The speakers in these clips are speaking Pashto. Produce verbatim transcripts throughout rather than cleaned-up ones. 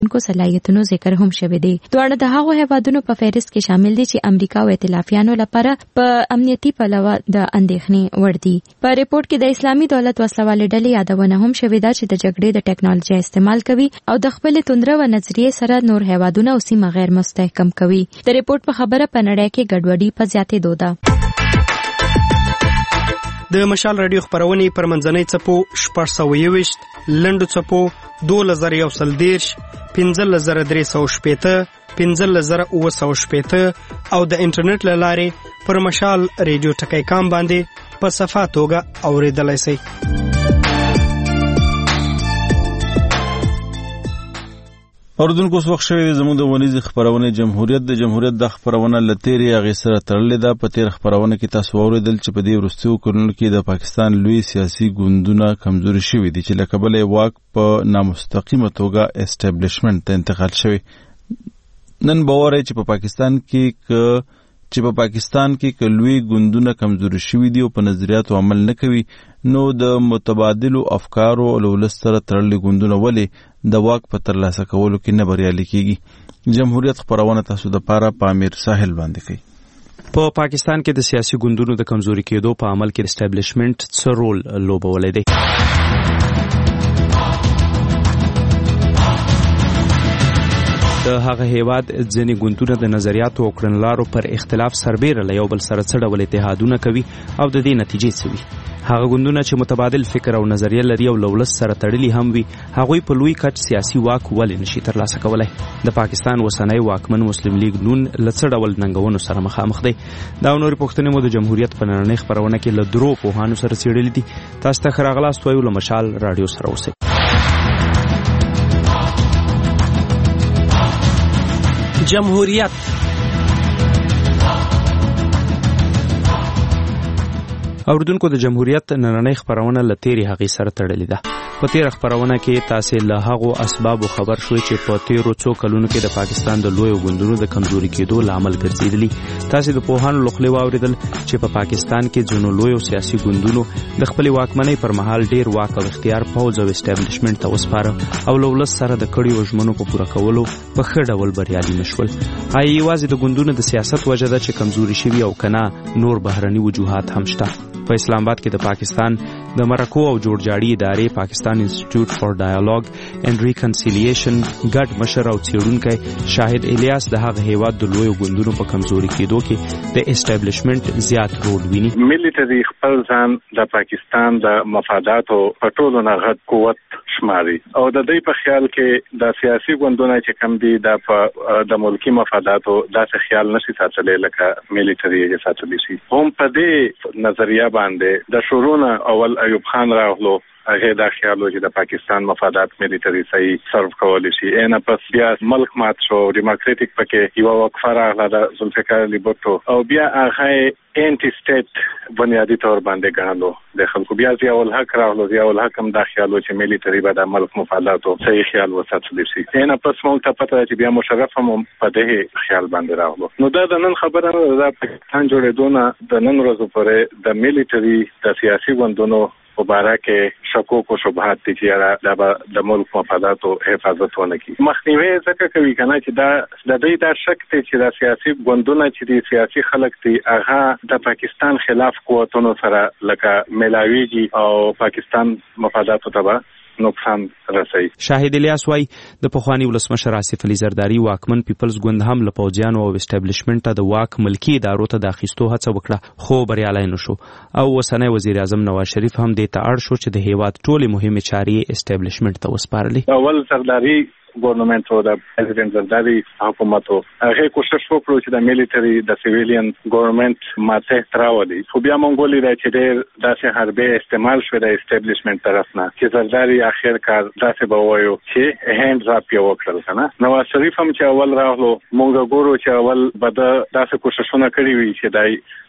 کو صلاحیتونو ذکر هم شوی دی. دوه د هغو هیوادونو په فهرست کې شامل دي چې امریکا او ائتلافیانو لپاره په امنیتي پلوه د اندېښنې وړ دي. په ریپورت کې د اسلامي دولت وسلوالې ډلې یادونه هم شوې ده چې د جګړې د ټیکنالوژي استعمال کوي او د خپل توندرو نظریې سره نور هیوادونه او سیمه غیر مستحکم کوي. د ریپورت په خبره په نړۍ کې ګډوډي په زیاتېدو ده. د مشال رادیو خبرونې پر منځنۍ څپو شپږ سوه یوویشت، لنډو څپو دولس زره یو سل دېرش، پنځلس زره درې سوه شپېته، پنځلس زره اووه سوه شپېته او د انټرنیټ له لارې پر مشال رادیو ټکی کام باندې په صفا توګه اورېدلی سئ. اوردونکو اوس وخت شوی دی زموږ د ونیزې خپرونې جمهوریت. د جمهوریت د خپرونه له تېرې هغې سره تړلې ده. په تېره خپرونه کې تاسو واورېدل چې په دې وروستیو کلونو کې د پاکستان لوی سیاسي ګوندونه کمزوري شوي دي چې له کبله یې واک په نامستقیمه توګه اسټابلیشمنټ ته انتقال شوی. نن باور دی چې په پاکستان کې که چې په پاکستان کې که لوی ګوندونه کمزوري شوي دي او په نظریاتو عمل نه کوي، نو د متبادلو افکارو او له ولس سره تړلي ګوندونه ولې د واک په ترلاسه کولو کې نه بریالي کیږي. جمهوریت خپرونه تاسو د پاره په امیر ساحل باندې کوي. په پاکستان کې د سیاسي ګوندونو د کمزوري کېدو په عمل کې اسټابلیشمنټ څه رول لوبولی دی؟ د هغه هیواد ځینې ګوندونه د نظریاتو او کړنلارو پر اختلاف سربیره له یو بل سره څه ډول اتحادونه کوي او د دې نتیجې څه وي. هغه ګوندونه چې متبادل فکر او نظریه لري او له ولس سره تړلي هم وي، هغوی په لوی کچ سیاسي واک ولې نشي ترلاسه کولی؟ د پاکستان اوسنی واکمن مسلم لیگ نون له څه ډول ننګونو سره مخامخ دی؟ دا او نورې پوښتنې مو د جمهوریت په نننۍ خپرونه کې له درو پوهانو سره څېړلي دي. تاسو ته ښه راغلاست وایو. له مشال راډیو سره اوسئ. جمهوریت اوردونکو د جمهوریت نننۍ خپرونه له تېرې هغې سره تړلې ده. په تېره خپرونه کې تاسې له هغو اسبابو خبر شوئ چې په تېرو څو کلونو کې د پاکستان د لویو ګوندونو د کمزوري کېدو لامل ګرځېدلي. تاسې د پوهانو له خولې واورېدل چې په پاکستان کې ځینو لویو سیاسي ګوندونو د خپلې واکمنۍ پر مهال ډېر واک او اختیار پوځ او اسټابلیشمنټ ته وسپاره او له ولس سره د کړیو ژمنو په پوره کولو په ښه ډول بریالي نه شول. آیا یوازې د ګوندونو د سیاست وجه ده چې کمزوري شوي او که نه نور بهرني وجوهات هم شته؟ په اسلام آباد کې د پاکستان د مرکو او جوړجاړي ادارې پاکستان انسټیټیوټ فار ډایالوګ اینډ ریکنسیلیشن ګډ مشر او څېړونکی شاهد الیاس د هغه هیواد د لویو ګوندونو په کمزوري کېدو کې د اسټابلیشمنټ زیات رول ویني. ملیټري خپل ځان د پاکستان د مفاداتو په ټولو نه غټ قوت شماري او د دوی په خیال کې د سیاسي ګوندونو چې کم دي د د ملکی مفاداتو داسې خیال نشي ساتلی لکه ملیټري یې ساتلی شي. هم په دې نظریه باندې د شورونه اول ایوب خان راغلو، هغه دا خیال و چې د پاکستان مفادات ملیټري صحیح سرو کولی شي. اینا پس بیا ملک مات شو، ډیموکراټیک پکې یو وقفه راغله د ذوالفقار علي بټو او بیا هغه انټي سټیټ بنیادی طور باندې ګڼلو د خلکو. بیا ضیاء الحق راغلو، ضیاء الحق هم دا خیال و چې ملیټري به د ملک مفاداتو صحیح خیال وساتلی شي. اینا پس موږ ته پته ده چې بیا مشرف هم په دې خیال باندې راغلو. نو دا د نن خبره نه ده. د پاکستان جوړېدو نه د نن ورځو پورې د ملیټري د سیاسي ګوندونو په باره کې شکوک او شبهات دي چې د ملک مفاداتو حفاظت ونه کړي. مخنیوي ځکه کوي که نه چې دا د دوی دا شک دی چې دا سیاسي ګوندونه چې دي سیاسي خلک دي هغه د پاکستان خلاف قوتونو سره لکه میلاویږي او پاکستان مفاداتو ته به نقصان رسوي. شاهد الیاس وای د پخوانی ولسمشر آصف علي زرداری واکمن پیپلز ګوند هم له پوځیانو او اسټابلیشمنټ ته د واک ملکی ادارو ته د اخیستو هڅه وکړه خو بریالی نه شو او اوسنی وزیر اعظم نواز شریف هم دې ته اړ شو چې د هیواد ټولې مهمې چارې اسټابلیشمنټ ته وسپارلې. اول زرداری ګورنمنت او د پریزیدنت زرداری حکومت هغه کوشش وکړو چې د ملیټري د سیویلین ګورنمنت ماته تراولي. خو بیا مونږ ولې چې ډېر داسې حربې استعمال شوه د اسټابلیشمنټ طرف نه چې زرداری اخر کار داسې به وایو چې هند راپ یې وکړل کنه. نواز شریف هم چې اول راغلو مونږ ګورو چې اول به د داسې کوششونه کړي وي چې دای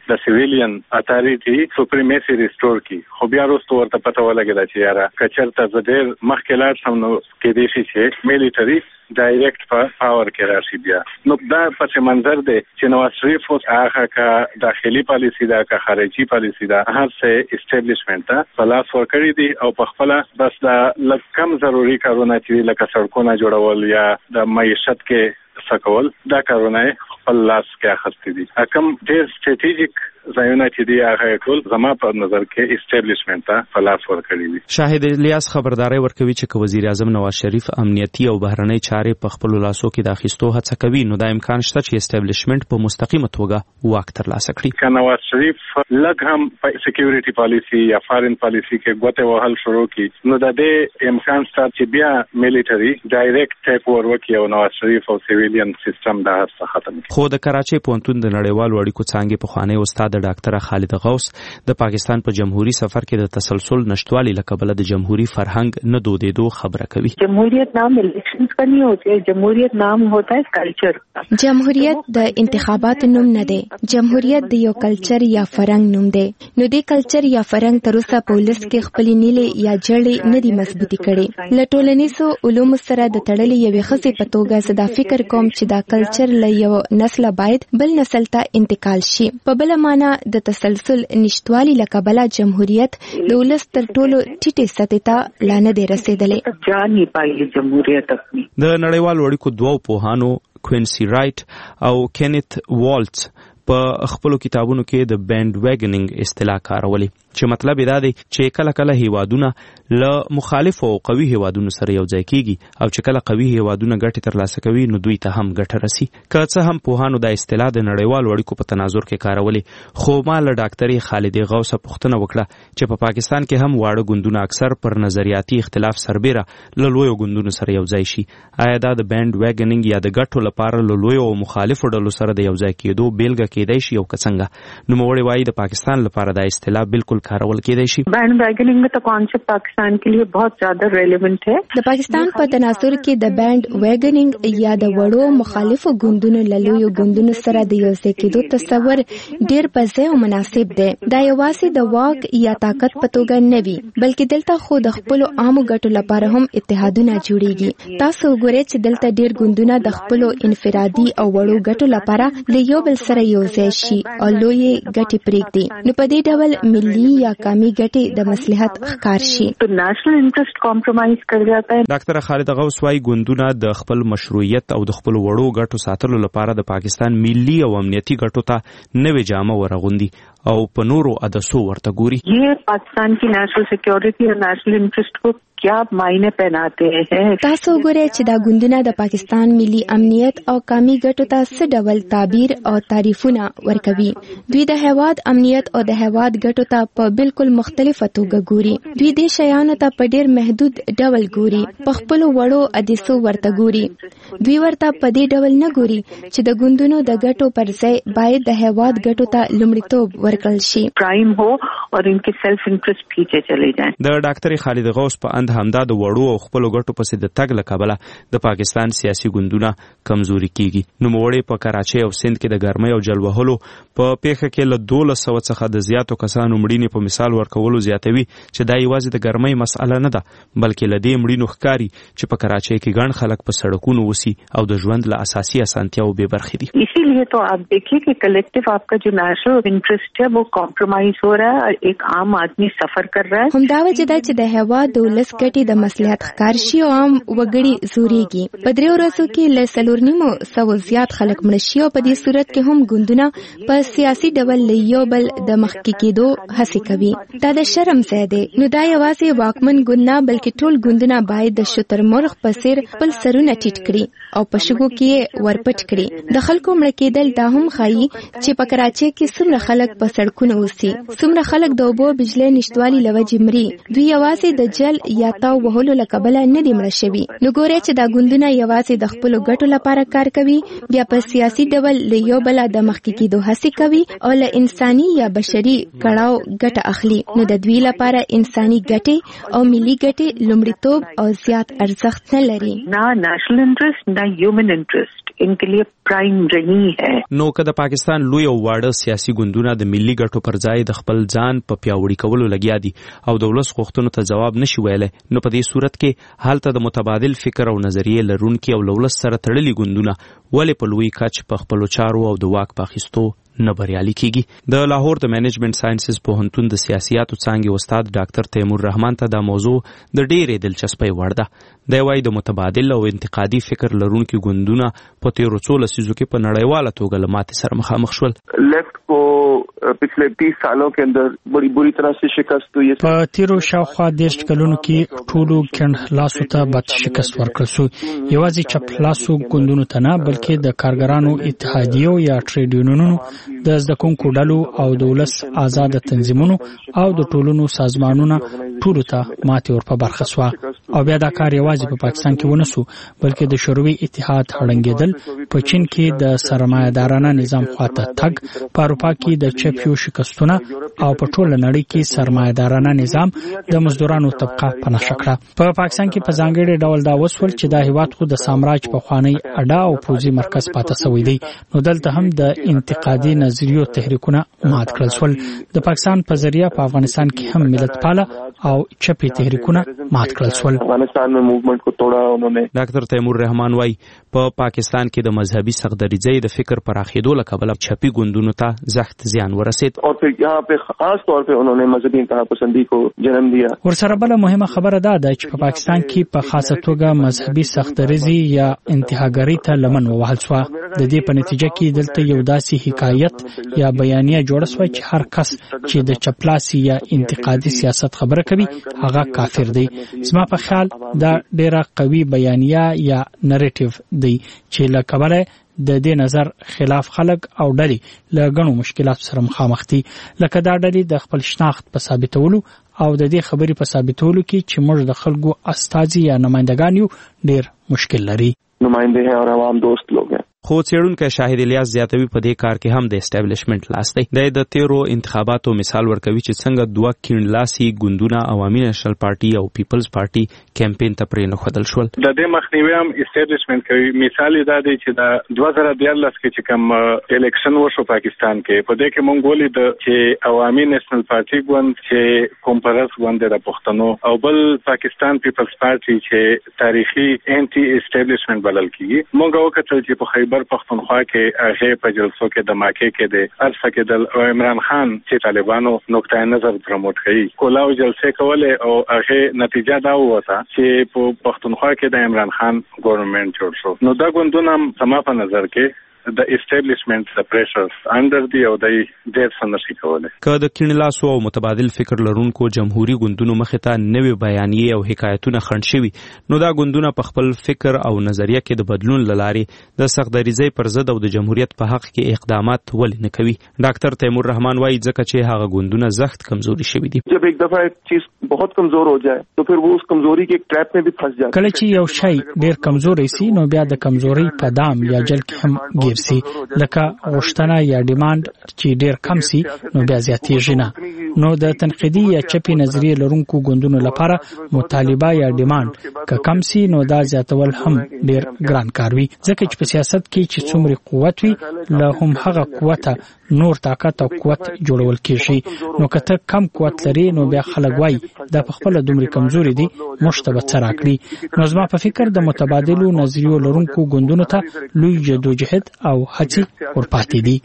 د سیویلین اتارټي سپریمیسي ریسټور کی خو بیا وروسته ورته پته ولګیده چې یاره کچرته زدر مخکې لاړ سم نو کې دي چې میلیټري ډایرکټ په پاور کې راشي بیا نو دا په منظر دی چې نواز شریف اوس هغه کا داخلي پالیسی دا کا خارجي پالیسی دا هر څه اسټابلیشمنت ته پلاس ورکړي دي او په خپل بس دا کم ضروري کارونه چې لکه سړکونه جوړول یا د معیشت کې سکول دا کارونه خپل لاس کې اخستې دي کوم ډېر سټریټیجیک ځایونه چې دی هغه ټول زما په نظر کې اسټابلیشمنت ته پلاس ورکړي دي. شاهد الیاس خبرداري ورکوي چې وزیر اعظم نواز شریف امنیتي او بهرنۍ چارې په خپل لاسو کې د اخیستو هڅه کوي نو دا امکان شته چې اسټابلیشمنت په مستقیمه توګه واک ترلاسه کړي. که نواز شریف لږ هم په سکیورټي پالیسی یا فارن پالیسی کې ګوته وهل شروع کړي نو د دې امکان شته چې بیا میلیټري ډایرکټ ټیک اوور وکړي او نواز شریف او سیویلین سیستم دا هر څه ختم کړي. خو د کراچۍ پوهنتون د نړیوالو اړیکو څانګې پخوانی استاد د ډاکټر خالد غوث د پاکستان په جمهوریت سفر کې د تسلسل نشټوالي له کبله د جمهوریت فرهنګ نه دودېدو خبره کوي. جمهوریت نام الیکشنز کا نہیں ہوتا ہے, جمهوریت نام ہوتا ہے کلچر. جمهوریت د انتخابات نوم نه دی, جمهوریت د یو کلچر یا فرهنګ نوم دی. نو د کلچر یا فرهنګ تر اوسه په ولس کې خپل نیلې یا جړې نه دي مضبوطی کړي. له ټولنیزو علومو سره د تړلې یوې ښځې په توګه زه دا فکر کوم چې دا کلچر له یو نسل باید بل نسل ته انتقال شي. په بل معنا د تسلسل نشټوالي له کبله جمهوریت د ولس تر ټولو ټیټې سطحې ته لا نه دی رسېدلی. جان یې پایي جمهوریت اپنی. د نړیوالو اړیکو دوو پوهانو کوینسی رایټ او کینیت والټس په خپلو کتابونو کې د بینډ ویګنینګ اصطلاح کارولې چې مطلب یې دا دی چې کله کله هیوادونه له مخالفو او قوي هیوادونو سره یو ځای کیږي او چې کله قوي هیوادونه ګټې ترلاسه کوي نو دوی ته هم ګټه رسي. که څه هم پوهانو دا اصطلاح د نړیوالو اړیکو په تناظر کې کارولې خو ما له ډاکټرې خالدې غوثه پوښتنه وکړه چې په پا پاکستان کې هم واړه ګوندونه اکثر پر نظریاتي اختلاف سربیره له لویو ګوندونو سره یو ځای شي. آیا دا د بینډ ویګنینګ یا د ګټو لپاره له لویو او مخالفو ډلو سره د یو ځای کېدو بیلګه کېدای شي او که څنګه؟ نوموړی وایي د پاکستان لپاره دا اصطلاح بالکل کارول کېدای شي. بینډ ویګنینګ میں تو کانسیپٹ پاکستان کے لیے بہت زیادہ ریلیونٹ ہے. د پاکستان په تناظر کې د بینډ ویګنینګ یا د وړو مخالفو ګوندونو له لویو ګوندونو سره د یو ځای کېدو تصور ډېر په ځای او مناسب دی. دا یوازې د واک یا طاقت په توګه نه وي بلکې دلته خو د خپلو عامو ګټو لپاره هم اتحادونه جوړیږي. تاسو وګورئ چې دلته ډېر ګوندونه د خپلو انفرادي او وړو ګټو لپاره د یو بل سره یو ځای شي او لویې ګټې پرېږدي. نو په دې ډول ملي یا قومي ګټې د مصلحت ښکار شي. تو نیشنل انټرست کمپرمایز کر جاتا ہے. ډاکټر خالد غوث وايي ګوندونه د خپل مشروعیت او د خپل وړو ګټو ساتلو لپاره د پاکستان ملي او امنیتي ګټو ته نوې جامه ورغوندي او په نورو عدسو ورته ګوري. یہ پاکستان کی نیشنل سیکیورٹی اور نیشنل انٹرسٹ کو کیا معنی پہناتے ہیں؟ تاسو وګورئ چې دا ګوندونه د پاکستان ملي امنیت او قومي ګټو ته څه ډول تعبیر او تعریفونه ورکوي. دوی د هیواد امنیت او د هیواد ګټو ته په بالکل مختلفه توګه ګوري. دوی د شیانو ته په ډېر محدود ډول ګوري, په خپل وړو عدسو ورته ګوري. دوی ورته په دې ډول نه ګوري چې د ګوندونو د ګټو پر ځای باید د هیواد ګټو ته لومړیتوب ورکړل شي. پرایم هو او ان کې سیلف انټرست پیچھے چلے جائیں. د ډاکټر خالد غوث په اند همدا د وړو او خپل ګټو پسې د تګ له کبله د پاکستان سیاسي ګوندونه کمزوري کیږي. نوموړی په کراچۍ او سند کې د ګرمۍ او جل وهلو په پیښه کې له دولس سوه څخه د زیاتو کسانو مړینې په مثال ورکولو زیاتوي چې دا یوازې د ګرمۍ مسأله نه ده بلکې له دې مړینو ښکاري چې په کراچۍ کې ګڼ خلک په سړکونو اوسي او د ژوند له اساسي اسانتیاو بې برخې دي. اسی لیے تو آپ دیکھیے کہ کلیکٹیو آپ کا جو نیشنل انٹرسٹ ہے وہ کمپرومائز ہو رہا ہے اور ایک عام آدمی سفر کر رہا ہے. همدا وجه ده چې د هیواد د ولس ګټې د مصلحت ښکار شي او عام وګړي زوريږي. په دریو ورځو کې له څلور نیمو سوو زیات خلک مړه شي او په دې صورت کې هم ګوندونه په سیاسي ډول له یو بل د مخکې کېدو هڅې کوي. دا د شرم ځای دی. نو دا یوازې واکمن ګوند نه بلکې ټول ګوندونه باید د شترمرغ په څیر خپل سرونه ټیټ کړي او په شګو کې ورپټ کړي. د خلکو مړه کېدل دا هم ښایي چې په کراچۍ کې څومره خلک په سړکونو اوسي, څومره خلک د اوبو بجلۍ نشټوالي له وجې مري. دوی یوازې د جل یا تاو وهلو له کبله نه دي مړه شوي. نو ګورئ چې دا ګوندونه یوازې د خپلو ګټو لپاره کار کوي, بیا په سیاسي ډول له یو بله د مخکې کېدو هڅې کوي او له انساني یا بشري کړاو ګټه اخلي. نو د دوی لپاره انساني ګټې او ملي ګټې لومړیتوب او زیات ارزښت نه لري. نه نیشنل انټرست نه هیومن انټرست. इनके लिए प्राइम रही है. نو که د پاکستان لوی او واړه سیاسي ګوندونه د ملي ګټو پر ځای د خپل ځان په پیاوړي کولو لګیا دي او د ولس غوښتنو ته جواب نشي ویلی، نو په دې صورت کې هلته د متبادل فکر او نظریې لرونکي او له ولس سره تړلي ګوندونه ولې په لوی کچ په خپلو چارو او د واک په اخیستو نه بریالي کیږي. د لاهور د مینجمنت ساينسز پوهنتون د سیاسياتو څانګې استاد ډاکټر تیمور رحمان ته دا موضوع د ډېرې دلچسپۍ وړ ده. دی وايي د متبادل او انتقادي فکر لرونکي ګوندونه په تیرو څو لسیزو کې په نړیواله توګه له ماتې سره مخامخ شول. لیفت کو پچھلے تیس سالوں کے اندر بڑی بری طرح سے شکست ہوئی. په تیرو شاوخوا دیرش کلونو کې ټولو کڼ لاسو ته بد شکست ورکړل شو. یوازې چپ لاسو ګوندونو ته نه بلکې د کارګرانو اتحادیو یا ټریډ یونونونو، د زده کوونکو ډلو او د ولس آزاد تنظیمونو او د ټولنو سازمانونو ټولو ته ماتې ور په برخه شوه. او بیا دا کار یوازې په پاکستان کې ونه سو بلکې د شوروي اتحاد هړنګېدل، په چین کې د سرمایه‌دارانه نظام خواته تګ، په اروپا کې د چپیو شکستونه او په ټوله نړۍ کې سرمایه‌دارانه نظام د مزدورانو طبقه په نښه کړه. په پاکستان کې په ځانګړي ډول دا وسول چې دا هیواد خو د سامراج په خوانی اډا او پوزي مرکز پاتې شوی دی، نو دلته هم د انتقادي نظریو تحریکونه مات کړل شول. د پاکستان په ذریعہ په افغانستان کې هم ملت پاله او چپی تحریکونه مات کړل شول. افغانستان میں موومنٹ کو توڑا انہوں نے. ډاکټر تیمور رحمان وايي په پاکستان کې د مذهبي سخدریزۍ د فکر پراخېدو له کبله چپی ګوندونو ته سخت زیان ورسید. اور پھر یہاں پہ خاص طور پہ انہوں نے مذهبي انتہا پسندی کو جنم دیا. ورسره بل مهمه خبره ده چې په پاکستان کې په خاصه توګه مذهبي سخدریزي یا انتهاګری ته لمن ووهل شو. د دې په نتیجه کې دلته یو داسې حکایت یا بیانیه جوړه شوه چې هر کس چې د چپلاسي یا انتقادي سیاست خبره کوي هغه کافر دی. زما په خیال دا ډیره قوي بیانیه یا نریټیو دی چې له کبله د دې نظر خلاف خلک او ډلې له غنو مشکلات سره مخامخ دي، لکه دا ډلې د خپل شناخت په ثابتولو او د دې خبرې په ثابتولو کې چې موږ د خلکو استازي یا نمائندگان یو ډیر مشکل لري. نمائنده ہیں اور عوام دوست لوگ ہیں. خو څېړونکی شاهد الیاس زیاتوي په دې کار کې هم د اسټابلیشمنت لاس دی. د تیرو انتخاباتو مثال ورکوي چې څنګه دوه کیڼلاسي ګوندونه عوامي نېشنل پارټي او پیپلز پارټي کمپین ته پرې نښودل شول. د دې مخنیوي هم اسټابلیشمنت کوي. مثال دا دی چې د دوه زره دیارلس کې چې کوم الیکشن وشو پاکستان کې، په دې کې مونږ ولیدل چې عوامي نېشنل پارټي ګوند چې کومپرس ګوند د پښتنو او بل پاکستان پیپلز پارټي چې تاریخي انټي اسټابلیشمنت بلل کیږي، مونږ وکړل چې په خیبر پختونخوا کې هغه په جلسو کې د ماکې کې د ارسه کې د عمران خان چې طالبانو نقطه نظر پروموټ کړي، کولاو جلسې کولې او هغه نتیجه دا وته چې په پختونخوا کې د عمران خان ګورنمنت جوړ شو. نو دا ګوندونه سما په نظر کې د اسټابلیشمنت د پریشرز انډر دی او د ډېر څه نشي کولای. که د کیڼلاسو او متبادل فکر لرونکو جمهوریت ګوندونو مخې ته نوې بیانیې او حکایتونه خنډ شوي، نو دا ګوندونه په خپل فکر او نظریه کې د بدلون له لارې د سخدریزۍ پر ضد او د جمهوریت په حق کې اقدامات ولې نه کوي. ډاکټر تیمور رحمان وايي ځکه چې هغه ګوندونه سخت کمزوري شوي دي. جب ایک دفعہ ایک چیز بہت کمزور ہو جائے تو پھر وہ اس کمزوری کے ٹریپ میں بھی پھنس جاتا ہے. کله چې یو شی ډېر کمزوري سي نو بیا د کمزوري په دام یا جل کې هم ګیر سي، لکه غوښتنه یا ډیماند چې ډیر کم سي نو بیا زیاتېږي نه. نو د تنقیدي یا چپی نظریې لرونکو ګوندونو لپاره مطالبه یا ډیماند که کم سي نو دا زیاتول هم ډیر ګران کار وي، ځکه چې په سیاست کې چې څومره قوت وي له هم هغه قوت نور طاقت او قوت جوړول کېږي. نو که ته کم قوت لري نو بیا خلک وایي دا په خپل دومره کمزوري دي موږ ته به څه راکړي. نو زما په فکر د متبادلو نظریو لرونکو ګوندونو ته لوی جدوجهد او هڅې ورپاتې دي.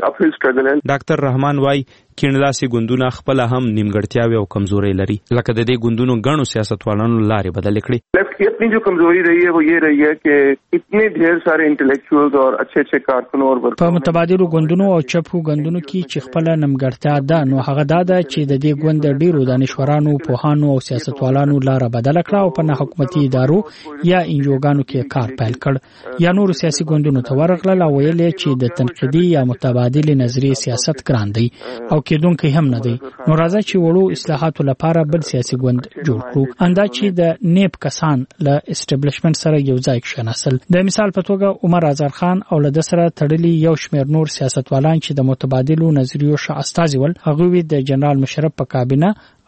ډاکټر رحمان وايي کیڼلاسي ګوندونه خپل هم نیمګړتیاوې او کمزوري لري، لکه د دې ګوندونو غنو سیاستوالانو لارې بدلې کړې. لیفٹ کی اپنی جو کمزوری رہی ہے وہ یہ رہی ہے کہ اتنے ډېر سارے انټلیکچوالز اور اچھے اچھے کارکنوں اور په متبادلو ګوندونو او چپو ګوندونو کې چې خپل نیمګړتیا ده، نو هغه دا ده چې د دې ګوند ډیرو دانشورانو، پوهانو او سیاستوالانو لاره بدله کړه او په نه حکومتي ادارو یا انجوګانو کې کار پیل کړ، یا نور سیاسي ګوندونو ته ورغلل او ویل چې د تنقیدي یا متبادل نظریې سیاست ګران دی او کېدونکي هم نه دی. نو راځه چې وړو اصلاحاتو لپاره بل سیاسي ګوند جوړ کړو، اندا چې د نیب کسان له اسټابلیشمنت سره یو ځای کښېناستل. د مثال په توګه عمر آذر خان او له سره تړلي یو شمېر نور سیاستوالان چې د متبادلو نظریو ښه استازي ول، هغوی د جنرال مشرف په کابینه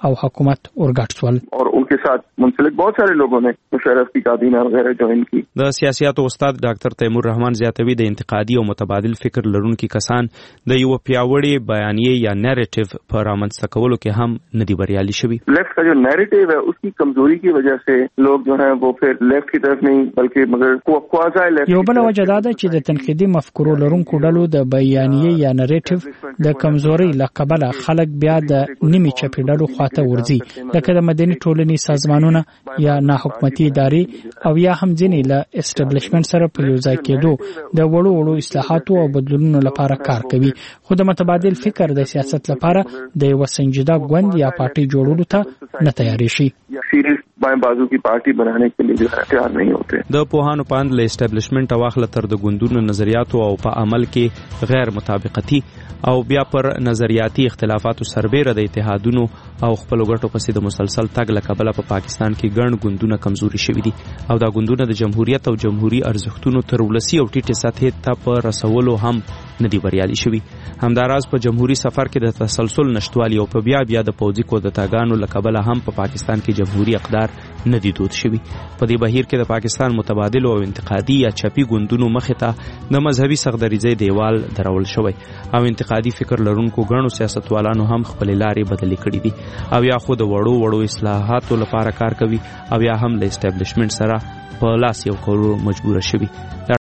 او حکومت اورګټ سول और उनके साथ मुंसलिक बहुत सारे लोगों ने मुशर्रफ की काबीना वगैरह ज्वाइन की. د سیاسياتو استاد ډاکټر تیمور رحمان زیاتوي د انتقادي او متبادل فکر لرونکي کسان د یو پیاوړي بیانیه یا نریټیو پر رامنځته کولو کې هم ندي بریالي شوي. لیفٹ کا جو نیریٹیو ہے اس کی کمزوری کی وجہ سے لوگ جو ہیں وہ پھر لیفٹ کی طرف نہیں بلکہ مگر کوازا لیفٹ. یو بل وجه دا ده چې د تنقیدي مفکورو لرونکو ډلو د بیانیه یا نریټیو د کمزوري لقبله خلک بیا د نیمه چپی ډلو خواته ورځي، لکه د مدني ټولنې سازمانونه یا ناحکومتي ادارې او یا هم ځینې له اسټابلیشمنت سره په یو ځای کېدو د وړو وړو اصلاحاتو او بدلونونو لپاره کار کوي. خو د متبادل فکر د سیاست لپاره د یو سنجیده ګوند یا پارټي جوړولو ته نه تیاری شي. سیریز بائیں بازو کی پارٹی بنانے کے لیے تیار نہیں ہوتے. د پوهانو پاند له اسټابلیشمنت او اخله تر د ګوندونو نظریاتو او په عمل کې غیر مطابقتي او بیا پر نظریاتي اختلافاتو سربېره د اتحادونو او خپل ګټو پسې د مسلسل تګ له کبله په پاکستان کې ګڼ ګوندونه کمزوري شوي دي او دا ګوندونه د جمهوریت او جمهوریت ارزښتونو تر ولسی او ټیټه سطحې ته په رسولو هم ندي بریالي شوي. همداراز په جمهوریت سفر کې د تسلسل نشټوالي او په بیا بیا د پوځي کودتاګانو له کبله هم په پاکستان کې جمهوریت اقدار ندي دود شوي. په دې بهیر کې د پاکستان متبادل او انتقادي یا چپی ګوندونو مخې ته د مذهبي سخدریزۍ دیوال درول شوی او انتقادي فکر لرونکو ګڼو سیاستوالانو هم خپل لارې بدلې کړې دي او یا خو د وړو وړو اصلاحاتو لپاره کار کوي او یا هم له اسټابلیشمنت سره په لاس یو کولو مجبور شوي.